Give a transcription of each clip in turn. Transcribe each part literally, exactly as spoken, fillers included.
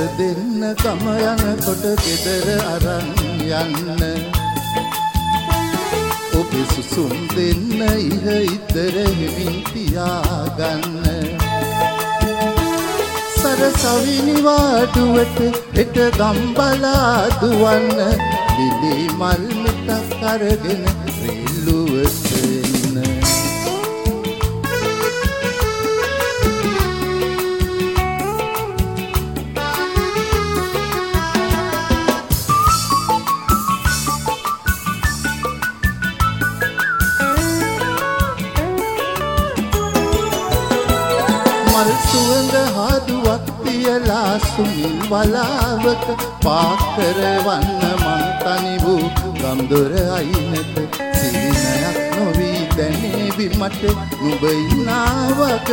දෙන්න ගම යනකොට ගෙදර අරන් යන්න ඔබේ සුසුම් දෙන්න ඉහ ඉදර හිමින් තියාගන්න සරසවි නිවාඩුවට හෙට ගම්බලා දුවන්න ලිලි මල් මිටක් අරගෙන රේල්ලුවට එන්න මල් සුවඳ හදුවක් තියලා සුමිල් වලාවක පාකරවන්න මං තනි වූ ගම්දොර අයිනක සිහිනයක් නොවී දැනේවි මට නුඹ ඉන්නාවක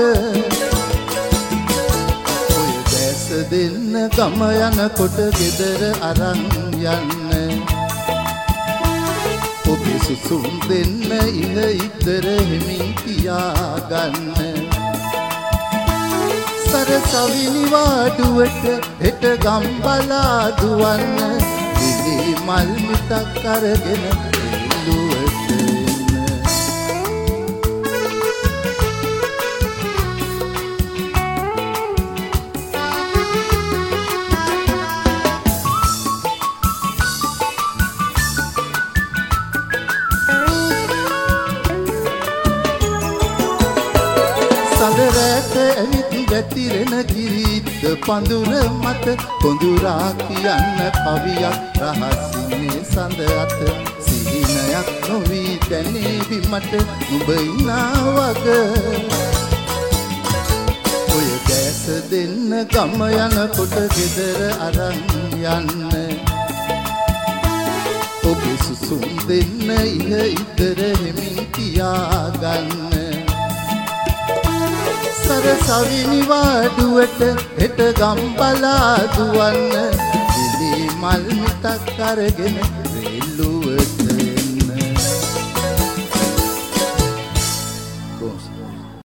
ඔය දැස දෙන්න ගම යනකොට ගෙදර අරන් යන්න ඔබේ සුසුම් දෙන්න ඉහ ඉදර හිමින් තියාගන්න සරසවි නිවාඩුවට හෙට ගම්බලා දුවන්න ලිලි මල් මිටක් අරගෙන රේල්ලුවට සඳරැට ඇවිත් ගැතිරෙන කිරිත් පඳුර මත කොඳුරා කියන්න කවියක් රහසින්නේ සඳ අත සිහිනයක් නොවී දැනේවි මට නුඹ ඉන්නාවක ඔය දැස දෙන්න ගම යනකොට ගෙදර අරන් යන්න ඔබේ සුසුම් දෙන්න ඉහ ඉදර හිමින් තියාගන්න සරසවි නිවාඩුවට හෙට ගම්බලා දුවන්න ලිලි මල් මිටක් අරගෙන